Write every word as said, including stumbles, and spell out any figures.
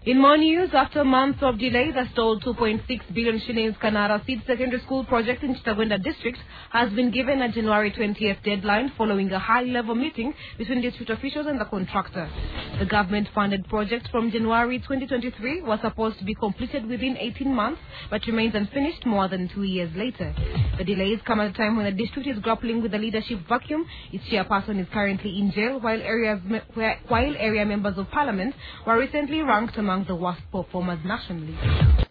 In more news, after months of delay, the stalled two point six billion shillings Kanara Seed Secondary School project in Chitagwenda district has been given a January twentieth deadline following a high-level meeting between district officials and the contractor. The government-funded project from January twenty twenty-three was supposed to be completed within eighteen months, but remains unfinished more than two years later. The delays come at a time when the district is grappling with the leadership vacuum. Its chairperson is currently in jail, while areas while area members of parliament were recently ranked among the worst performers nationally.